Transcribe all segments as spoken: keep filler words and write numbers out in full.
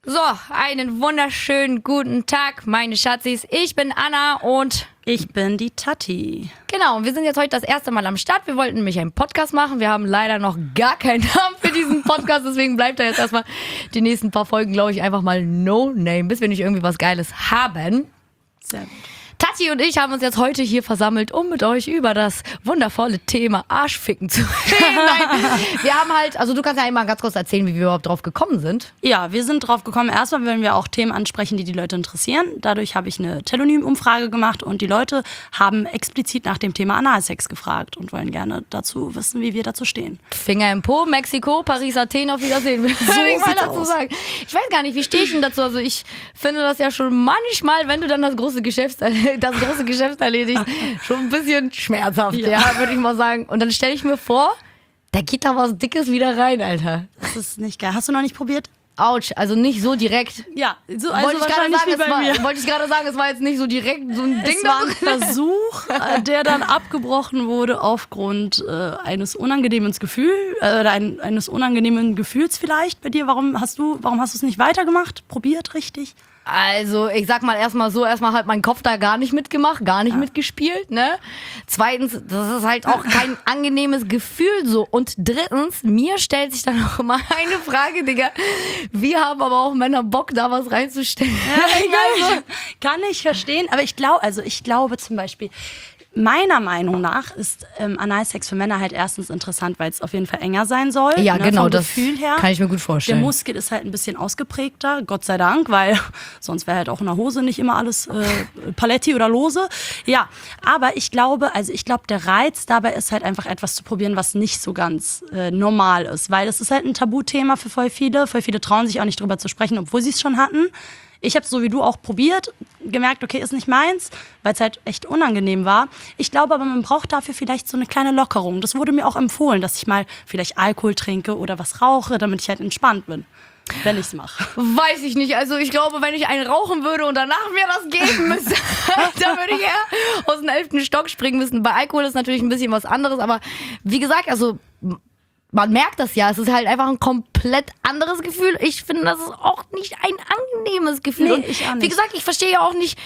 So, einen wunderschönen guten Tag, meine Schatzis. Ich bin Anna und ich bin die Tati. Genau, wir sind jetzt heute das erste Mal am Start. Wir wollten nämlich einen Podcast machen. Wir haben leider noch gar keinen Namen für diesen Podcast, deswegen bleibt da jetzt erstmal die nächsten paar Folgen, glaube ich, einfach mal No Name, bis wir nicht irgendwie was Geiles haben. Sehr gut. Tati und ich haben uns jetzt heute hier versammelt, um mit euch über das wundervolle Thema Arschficken zu reden. Nein, wir haben halt, also du kannst ja einmal ganz kurz erzählen, wie wir überhaupt drauf gekommen sind. Ja, wir sind drauf gekommen. Erstmal wollen wir auch Themen ansprechen, die die Leute interessieren. Dadurch habe ich eine Telonym-Umfrage gemacht und die Leute haben explizit nach dem Thema Analsex gefragt und wollen gerne dazu wissen, wie wir dazu stehen. Finger im Po, Mexiko, Paris, Athen, auf Wiedersehen. So ich mal dazu sagen. Ich weiß gar nicht, wie stehe ich denn dazu? Also ich finde das ja schon manchmal, wenn du dann das große Geschäft das große Geschäft erledigt, schon ein bisschen schmerzhaft, ja, ja würde ich mal sagen. Und dann stelle ich mir vor, da geht da was Dickes wieder rein, Alter. Das ist nicht geil. Hast du noch nicht probiert? Autsch, also nicht so direkt. Ja, so, also wollte ich gerade sagen, wie bei war, mir. wollte ich gerade sagen, es war jetzt nicht so direkt so ein Ding. Es war ein Versuch, der dann abgebrochen wurde aufgrund äh, eines unangenehmen Gefühls äh, oder ein, eines unangenehmen Gefühls vielleicht bei dir. Warum hast du, warum hast du es nicht weitergemacht? Probiert richtig? Also, ich sag mal erstmal so, erstmal hat mein Kopf da gar nicht mitgemacht, gar nicht ja. mitgespielt, ne? Zweitens, das ist halt auch kein angenehmes Gefühl so. Und drittens, mir stellt sich dann auch immer eine Frage, Digga. Wie haben aber auch Männer Bock, da was reinzustellen? Ja, also, kann ich verstehen, aber ich glaube, also ich glaube zum Beispiel, meiner Meinung nach ist ähm, Analsex für Männer halt erstens interessant, weil es auf jeden Fall enger sein soll. Ja, ne, genau, vom das Gefühl her. Kann ich mir gut vorstellen. Der Muskel ist halt ein bisschen ausgeprägter, Gott sei Dank, weil sonst wäre halt auch in der Hose nicht immer alles äh, Paletti oder lose. Ja, aber ich glaube, also ich glaube, der Reiz dabei ist halt einfach etwas zu probieren, was nicht so ganz äh, normal ist, weil das ist halt ein Tabuthema für voll viele. Voll viele trauen sich auch nicht drüber zu sprechen, obwohl sie es schon hatten. Ich habe es so wie du auch probiert, gemerkt, okay, ist nicht meins, weil es halt echt unangenehm war. Ich glaube aber, man braucht dafür vielleicht so eine kleine Lockerung. Das wurde mir auch empfohlen, dass ich mal vielleicht Alkohol trinke oder was rauche, damit ich halt entspannt bin, wenn ich es mache. Weiß ich nicht. Also ich glaube, wenn ich einen rauchen würde und danach mir das geben müsste, dann würde ich eher aus dem elften Stock springen müssen. Bei Alkohol ist natürlich ein bisschen was anderes, aber wie gesagt, also man merkt das ja, es ist halt einfach ein komplett anderes Gefühl. Ich finde, das ist auch nicht ein angenehmes Gefühl. Nee, und ich auch nicht. Wie gesagt, ich verstehe ja auch nicht,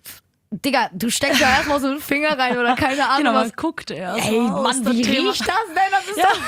Digga, du steckst ja erstmal so einen Finger rein oder keine Ahnung genau, was. guckt er. Ey, Mann, wie riecht das denn? Das ist ja. doch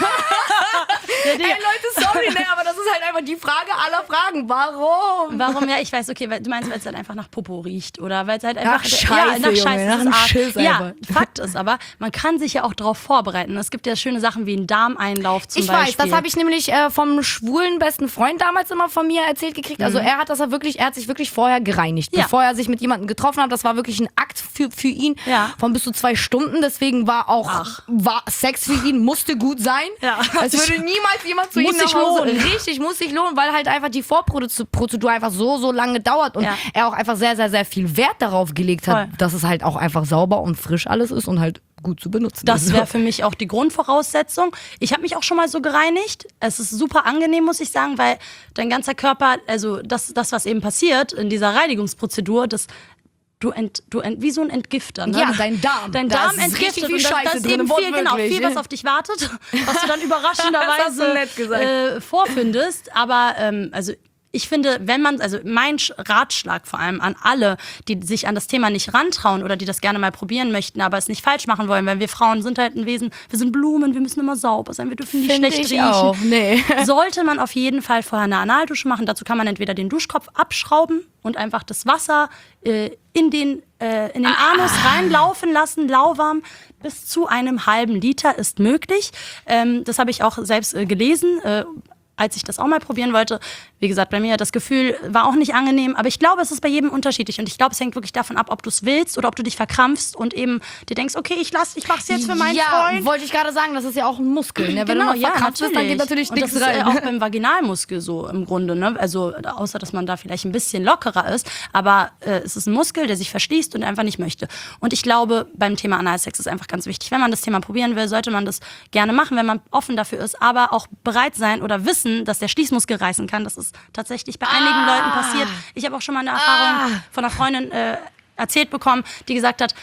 ja, Ey, Leute, sorry, ne, aber das ist halt einfach die Frage aller Fragen. Warum? Warum? Ja, ich weiß, okay, weil, du meinst, weil es halt einfach nach Popo riecht oder weil es halt einfach nach Scheiße, ja, nach Scheiße, Junge, nach einem Schiss ja, einfach. Fakt ist aber, man kann sich ja auch darauf vorbereiten. Es gibt ja schöne Sachen wie einen Darmeinlauf zum ich Beispiel. Ich weiß, das habe ich nämlich äh, vom schwulen besten Freund damals immer von mir erzählt gekriegt. Also mhm. er hat das ja wirklich, er hat sich wirklich vorher gereinigt, ja. bevor er sich mit jemandem getroffen hat. Das war wirklich ein Akt für, für ihn ja. von bis zu zwei Stunden. Deswegen war auch Ach. war Sex für ihn musste gut sein. Ja. Es würde niemals jemand zu ihm muss nach sich Hause. lohnen. Richtig, muss sich lohnen, weil halt einfach die Vorprozedur einfach so, so lange dauert und ja. er auch einfach sehr, sehr, sehr viel Wert darauf gelegt hat, Voll. dass es halt auch einfach sauber und frisch alles ist und halt gut zu benutzen. Das wäre für mich auch die Grundvoraussetzung. Ich habe mich auch schon mal so gereinigt. Es ist super angenehm, muss ich sagen, weil dein ganzer Körper, also das, das was eben passiert in dieser Reinigungsprozedur, das Du ent, du ent, wie so ein Entgifter, ne? Ja, dein Darm. Dein da Darm ist entgiftet viel und da, Scheiße da ist drin, eben viel, genau, wirklich. viel, was auf dich wartet, was du dann überraschenderweise nett gesagt. äh, vorfindest. Aber ähm, also ich finde, wenn man, also mein Ratschlag vor allem an alle, die sich an das Thema nicht rantrauen oder die das gerne mal probieren möchten, aber es nicht falsch machen wollen, weil wir Frauen sind halt ein Wesen, wir sind Blumen, wir müssen immer sauber sein, wir dürfen nicht Find schlecht ich riechen. Auch. Nee. Sollte man auf jeden Fall vorher eine Analdusche machen. Dazu kann man entweder den Duschkopf abschrauben und einfach das Wasser äh, in den, äh, in den ah. Anus reinlaufen lassen, lauwarm. Bis zu einem halben Liter ist möglich. Ähm, das habe ich auch selbst äh, gelesen. Äh, als ich das auch mal probieren wollte. Wie gesagt, bei mir das Gefühl war auch nicht angenehm, aber ich glaube, es ist bei jedem unterschiedlich und ich glaube, es hängt wirklich davon ab, ob du es willst oder ob du dich verkrampfst und eben dir denkst, okay, ich lass, ich mach's jetzt für meinen ja, Freund. Ja, wollte ich gerade sagen, das ist ja auch ein Muskel. Ne? Wenn genau, du ja, verkrampft bist, dann geht natürlich und nichts das ist rein. Äh, auch beim Vaginalmuskel so im Grunde, ne? Also außer, dass man da vielleicht ein bisschen lockerer ist, aber äh, es ist ein Muskel, der sich verschließt und einfach nicht möchte. Und ich glaube, beim Thema Analsex ist einfach ganz wichtig, wenn man das Thema probieren will, sollte man das gerne machen, wenn man offen dafür ist, aber auch bereit sein oder wissen, dass der Schließmuskel reißen kann. Das ist tatsächlich bei einigen ah. Leuten passiert. Ich habe auch schon mal eine Erfahrung ah. von einer Freundin äh, erzählt bekommen, die gesagt hat,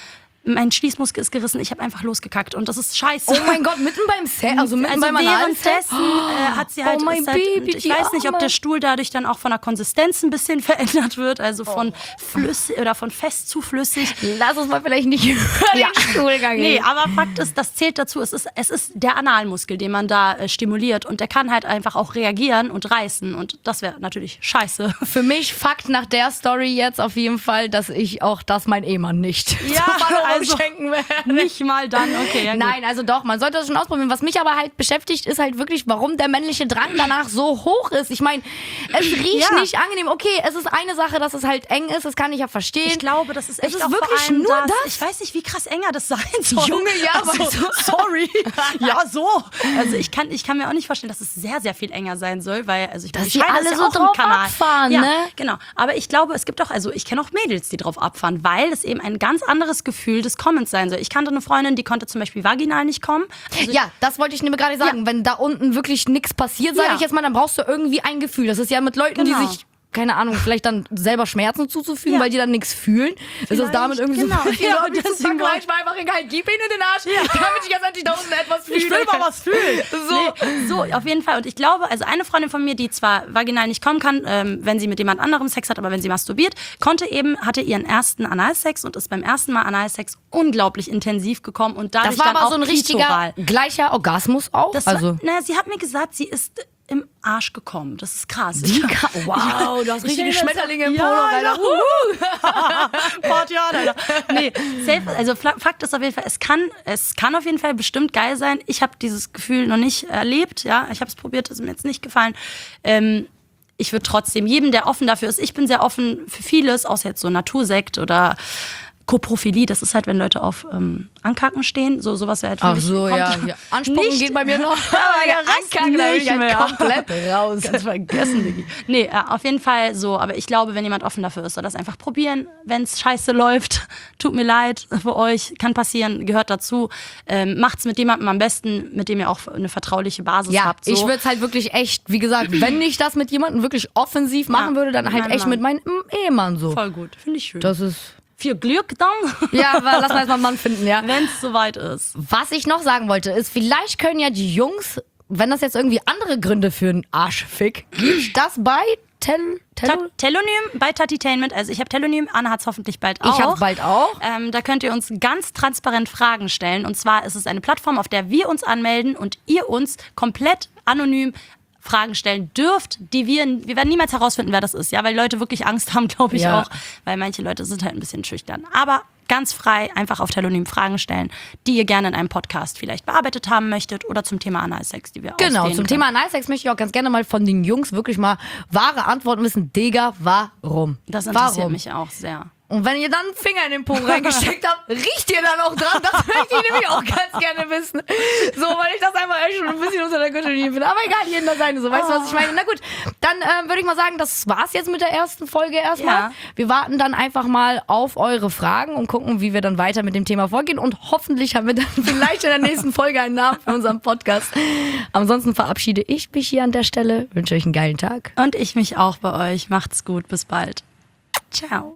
mein Schließmuskel ist gerissen, ich habe einfach losgekackt und das ist scheiße. Oh mein Gott, mitten beim Sex, also mitten also beim Analsex? währenddessen äh, hat sie halt, Oh mein ist halt Baby, und ich die weiß nicht, ob Arme. der Stuhl dadurch dann auch von der Konsistenz ein bisschen verändert wird, also von Oh. flüssig oder von fest zu flüssig. Lass uns mal vielleicht nicht über Ja. den Stuhlgang Nee, reden. aber Fakt ist, das zählt dazu. Es ist, es ist der Analmuskel, den man da äh, stimuliert und der kann halt einfach auch reagieren und reißen und das wäre natürlich scheiße. Für mich Fakt nach der Story jetzt auf jeden Fall, dass ich auch das mein Ehemann nicht Ja, zur Verlobung also schenken werde. Nicht mal dann, okay. Ja, gut. Nein, also doch, man sollte das schon ausprobieren. Was mich aber halt beschäftigt, ist halt wirklich, warum der männliche Drang danach so hoch ist. Ich meine, es riecht Ja. nicht angenehm. Okay, es ist eine Sache, dass es halt eng ist, das kann ich ja verstehen. Ich glaube, das ist Es echt ist auch wirklich vor allem nur das. das? Ich weiß nicht, wie krass enger das sein soll. Junge, ja, also, weißt du. sorry. Ja, so. Also ich kann, ich kann mir auch nicht vorstellen, dass es sehr, sehr viel enger sein soll, weil also ich Dass meine, die Scheide alle ist ja so auch ein drauf Kanal. abfahren, ja, ne? Genau. Aber ich glaube, es gibt auch, also ich kenne auch Mädels, die drauf abfahren, weil es eben ein ganz anderes Gefühl des Kommens sein soll. Ich kannte eine Freundin, die konnte zum Beispiel vaginal nicht kommen. Also Ja, das wollte ich nämlich gerade sagen. Wenn da unten wirklich nichts passiert, sage Ja. ich jetzt mal, dann brauchst du irgendwie ein Gefühl. Das ist ja mit Leuten, Genau. die sich, keine Ahnung, vielleicht dann selber Schmerzen zuzufügen, Ja. weil die dann nichts fühlen. Ist das damit irgendwie genau. so? Ja, und deswegen deswegen war- ich war einfach egal, gib ihn in den Arsch, damit ich jetzt endlich da unten etwas fühle. Ich will mal was fühlen. So. Nee, so, auf jeden Fall. Und ich glaube, also eine Freundin von mir, die zwar vaginal nicht kommen kann, ähm, wenn sie mit jemand anderem Sex hat, aber wenn sie masturbiert, konnte eben, hatte ihren ersten Analsex und ist beim ersten Mal Analsex unglaublich intensiv gekommen und dadurch Das war dann aber auch so ein richtiger, klitoral. gleicher Orgasmus auch. Das also. war, naja, sie hat mir gesagt, sie ist im Arsch gekommen. Das ist krass. Die Ich- Ka- wow, du hast richtige Ich stell mir das- Schmetterlinge im Ja, Polo, Alter. ja. Party hard, Alter. Nee, safe, also Fla- Fakt ist auf jeden Fall, es kann, es kann auf jeden Fall bestimmt geil sein. Ich habe dieses Gefühl noch nicht erlebt, ja. Ich habe es probiert, ist mir jetzt nicht gefallen. Ähm, ich würde trotzdem jedem, der offen dafür ist, ich bin sehr offen für vieles, außer jetzt so Natursekt oder Koprophilie, das ist halt, wenn Leute auf ähm, Ankacken stehen, so sowas wäre halt für Ach mich- so, kommt- ja. ja. Anspucken Nicht- geht bei mir noch. Aber der Rest Ankacken, da bin ich nicht halt mehr. komplett raus. Ganz vergessen, Diggi. Nee, äh, auf jeden Fall so. Aber ich glaube, wenn jemand offen dafür ist, soll das einfach probieren. Wenn es scheiße läuft, tut mir leid für euch, kann passieren, gehört dazu. Ähm, macht's mit jemandem am besten, mit dem ihr auch eine vertrauliche Basis Ja, habt. So. ich würde es halt wirklich echt, wie gesagt, wenn ich das mit jemandem wirklich offensiv machen würde, dann halt Mein echt Mann. mit meinem Ehemann so. Voll gut, finde ich schön. Das ist. Viel Glück dann, Ja, aber lass mal erstmal einen Mann finden, ja. wenn es soweit ist. Was ich noch sagen wollte, ist, vielleicht können ja die Jungs, wenn das jetzt irgendwie andere Gründe für einen Arschfick gibt, das bei Tel, Ta Tel Telonym bei Tatitainment, also ich habe Telonym, Anna hat es hoffentlich bald auch. Ich hab's bald auch. Ähm, da könnt ihr uns ganz transparent Fragen stellen. Und zwar ist es eine Plattform, auf der wir uns anmelden und ihr uns komplett anonym Fragen stellen dürft, die wir, wir werden niemals herausfinden, wer das ist, ja, weil Leute wirklich Angst haben, glaube ich Ja. auch, weil manche Leute sind halt ein bisschen schüchtern. Aber ganz frei einfach auf Telonym Fragen stellen, die ihr gerne in einem Podcast vielleicht bearbeitet haben möchtet oder zum Thema Analsex, die wir Genau, auswählen zum können. Thema Analsex möchte ich auch ganz gerne mal von den Jungs wirklich mal wahre Antworten wissen. Digga, warum? Das interessiert warum? mich auch sehr. Und wenn ihr dann einen Finger in den Po reingesteckt habt, riecht ihr dann auch dran? Das möchte ich nämlich auch ganz gerne wissen. So, weil ich das einfach echt schon ein bisschen unter der Gürtellinie finde. Aber egal, jeden das seine. So, weißt du, was ich meine? Na gut, dann ähm, würde ich mal sagen, das war's jetzt mit der ersten Folge erstmal. Ja. Wir warten dann einfach mal auf eure Fragen und gucken, wie wir dann weiter mit dem Thema vorgehen. Und hoffentlich haben wir dann vielleicht in der nächsten Folge einen Namen für unseren Podcast. Ansonsten verabschiede ich mich hier an der Stelle. Wünsche euch einen geilen Tag. Und ich mich auch bei euch. Macht's gut, bis bald. Ciao.